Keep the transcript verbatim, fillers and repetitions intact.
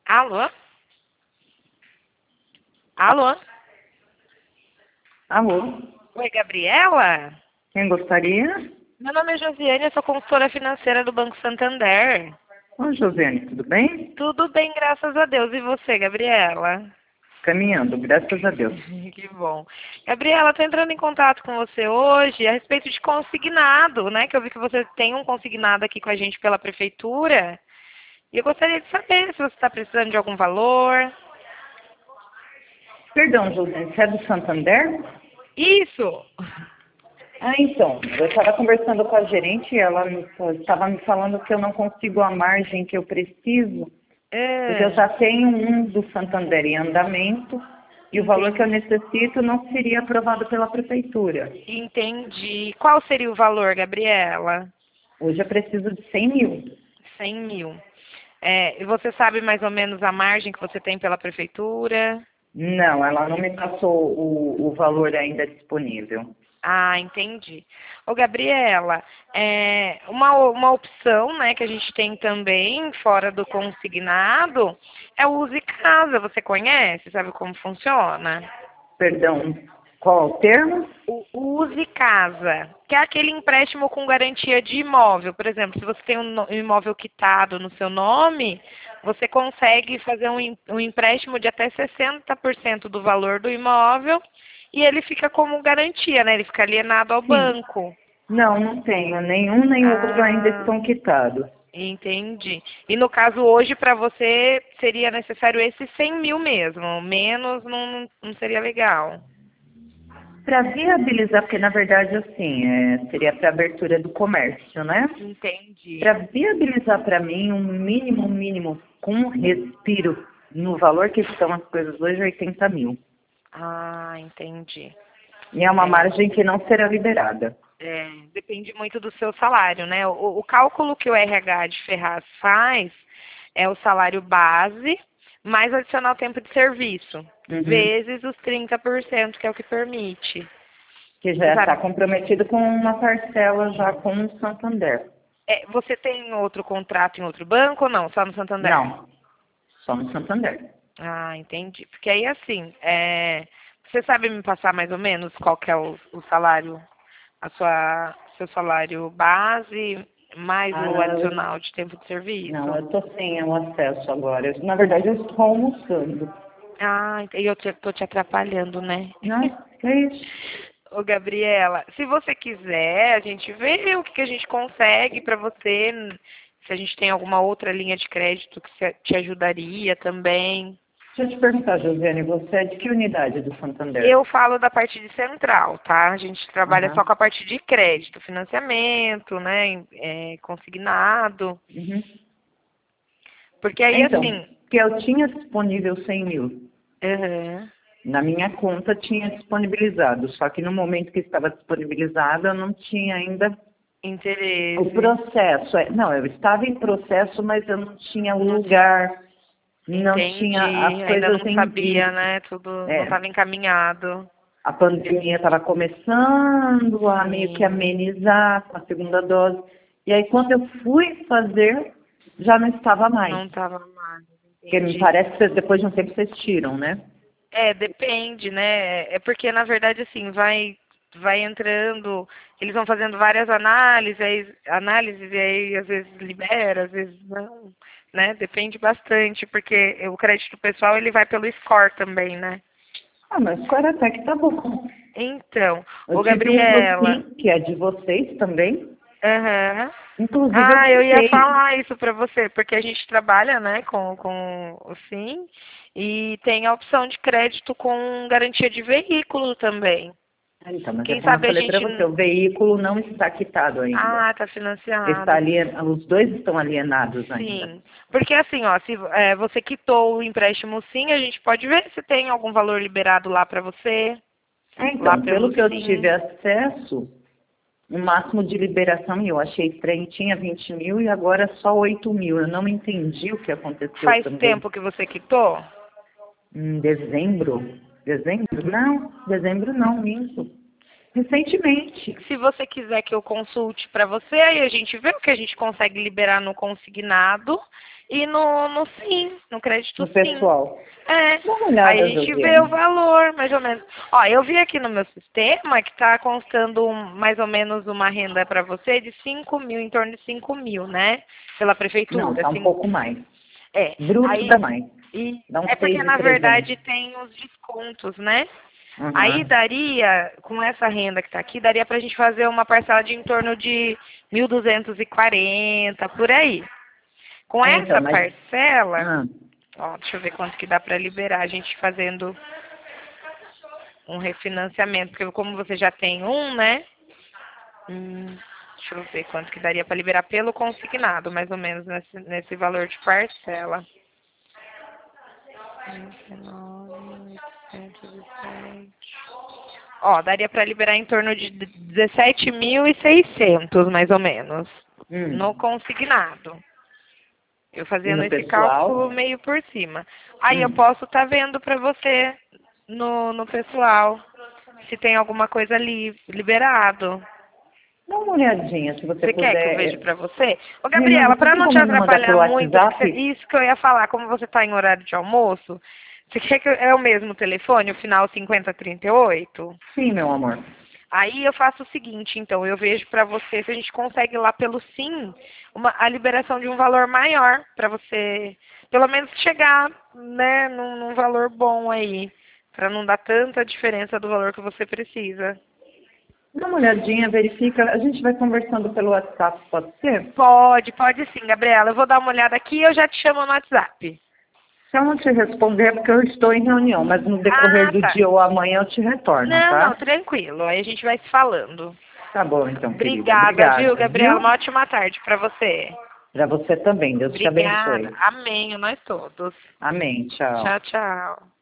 Alô? Alô? Alô, Oi, Gabriela? quem gostaria? Meu nome é Josiane, eu sou consultora financeira do Banco Santander. Oi, Josiane, tudo bem? Tudo bem, graças a Deus. E você, Gabriela? Caminhando, graças a Deus. Que bom. Gabriela, estou entrando em contato com você hoje a respeito de consignado, né? Que eu vi que você tem um consignado aqui com a gente pela prefeitura. E eu gostaria de saber se você está precisando de algum valor. Perdão, Josiane, você é do Santander? Isso! Ah, então, eu estava conversando com a gerente e ela me- estava me falando que eu não consigo a margem que eu preciso, porque eu É, já tenho um do Santander em andamento e o valor que eu entendi. necessito não seria aprovado pela prefeitura. Entendi. Qual seria o valor, Gabriela? Hoje eu preciso de cem mil. Cem mil. É, e você sabe mais ou menos a margem que você tem pela prefeitura? Não, ela não me passou o, o valor ainda disponível. Ah, entendi. Ô, Gabriela, é, uma, uma opção, né, que a gente tem também, fora do consignado, é o Use Casa. Você conhece? Sabe como funciona? Perdão, qual o termo? O o Use Casa, que é aquele empréstimo com garantia de imóvel. Por exemplo, se você tem um no- um imóvel quitado no seu nome, você consegue fazer um, em- um empréstimo de até sessenta por cento do valor do imóvel e ele fica como garantia, né? Ele fica alienado ao Sim. banco. Não, não tenho. Nenhum nem outro ainda Ah, estão quitados. entendi. E no caso hoje, para você, seria necessário esses cem mil mesmo. Menos não, não seria legal. Para viabilizar, porque na verdade assim, é, seria para abertura do comércio, né? Para Entendi. viabilizar para mim um mínimo, um mínimo, com um respiro no valor que estão as coisas hoje, oitenta mil. Ah, entendi. E é uma É, margem que não será liberada. é, depende muito do seu salário, né? O, o cálculo que o R H de Ferraz faz é o salário base mais adicional tempo de serviço, Uhum. vezes os trinta por cento, que é o que permite. Que Você já está sabe, comprometido com uma parcela já com o Santander. é, você tem outro contrato em outro banco ou não? Só no Santander? Não, só no Santander. Ah, entendi. Porque aí, assim, é, você sabe me passar mais ou menos qual que é o, o salário, a sua, seu salário base, mais Ah, o não, eu, adicional de tempo de não, serviço? eu tô sem o acesso agora. Eu, na verdade, eu estou almoçando. Ah, ent- e eu te, tô te atrapalhando, né? Não, que é isso? Ô, Gabriela, se você quiser, a gente vê o que, que a gente consegue para você, se a gente tem alguma outra linha de crédito que se- te ajudaria também. Deixa eu te perguntar, Josiane, você é de que unidade do Santander? Eu falo da parte de central, tá? A gente trabalha só Aham. com a parte de crédito, financiamento, né? É, consignado. Uhum. Porque aí, Então, assim, que eu tinha disponível cem mil. aham, Na minha conta tinha disponibilizado, só que no momento que estava disponibilizado eu não tinha ainda o interesse, processo. É, não, eu estava em processo, mas eu não tinha o não tinha, lugar, não tinha entendi, as ainda coisas não em sabia, vista. né? Tudo não É, estava encaminhado. a pandemia estava começando a meio que Sim, amenizar com a segunda dose. E aí, quando eu fui fazer, já não estava mais. não estava mais, Porque me entendi. parece que vocês, depois de um tempo vocês tiram, né? É, depende, né? É porque, na verdade, assim, vai, vai entrando, eles vão fazendo várias análises, aí, análises, e aí às vezes libera, às vezes não, né? Depende bastante, porque o crédito pessoal, ele vai pelo score também, né? Ah, mas agora até que tá bom. Então, Eu ô tive um do Gabriela, Sim, que é de vocês também. aham. Inclusive, eu Ah, eu ia tentei. falar isso para você, porque a gente trabalha, né, com, com o Sim, e tem a opção de crédito com garantia de veículo também. Ah, então, mas é Quem como eu sabe a falei para gente. você, o veículo não está quitado ainda. Ah, tá Está financiado. alien... Os dois estão alienados ainda. Sim. Porque assim, ó, se é, você quitou o empréstimo Sim, a gente pode ver se tem algum valor liberado lá para você, Ah, lá então, pelo pelo que eu tive Sim. acesso, o máximo de liberação, e eu achei estranho, tinha vinte mil e agora só oito mil. Eu não entendi o que aconteceu Faz também. tempo que você quitou? Em dezembro? Dezembro? Não, dezembro não, minto. Recentemente. Se você quiser que eu consulte para você, aí a gente vê o que a gente consegue liberar no consignado e no, no sim, no crédito No sim. pessoal. É, Dá uma olhada, aí a gente vê Josiane. o valor, mais ou menos. Ó, eu vi aqui no meu sistema que está constando um- mais ou menos uma renda para você de cinco mil, em torno de cinco mil, né? Pela Não, prefeitura. tá um Assim, pouco mais. é, Bruto aí dá mais. e Dá é uns porque seis e na trezentos. verdade tem os descontos, né? Aí Uhum. daria, com essa renda que está aqui, daria para a gente fazer uma parcela de em torno de mil duzentos e quarenta, por aí. Com É, então, essa mas... parcela, Ah, ó, deixa eu ver quanto que dá para liberar, a gente fazendo um refinanciamento, porque como você já tem um, né? Hum, deixa eu ver quanto que daria para liberar pelo consignado, mais ou menos nesse, nesse valor de parcela. vinte e nove, oitocentos e sete. Ó, daria para liberar em torno de dezessete mil e seiscentos, mais ou menos, no hum. consignado. Eu E fazendo no esse cálculo pessoal? meio por cima. Aí eu Hum. posso estar vendo para você no, no pessoal se tem alguma ali li, liberado. Dá uma olhadinha, se você Você quer que eu puder. veja É, para você? Ô, Menina, Gabriela, você para tem não te como me mandar atrapalhar pelo muito, que cê- WhatsApp? isso que eu ia falar, como você está em horário de almoço, você quer que eu, é o mesmo telefone, o final cinquenta trinta e oito? Sim, meu amor. Aí eu faço o seguinte, então, eu vejo para você se a gente consegue lá pelo sim uma, a liberação de um valor maior para você, pelo menos chegar, né, num, num valor bom aí, para não dar tanta diferença do valor que você precisa. Dá uma olhadinha, verifica. A gente vai conversando pelo WhatsApp, pode ser? Pode, pode sim, Gabriela. Eu vou dar uma olhada aqui e eu já te chamo no WhatsApp. Se eu não te responder, é porque eu estou em reunião, mas no decorrer Ah, do tá. dia ou amanhã eu te retorno, Não, não, tá? tranquilo. Aí a gente vai se falando. Tá bom, então, querida. Obrigada, viu, Obrigada, Gabriela? viu? Uma ótima tarde para você. Para você também. Deus te Obrigada. abençoe. Amém, nós todos. Amém. Tchau. Tchau, tchau.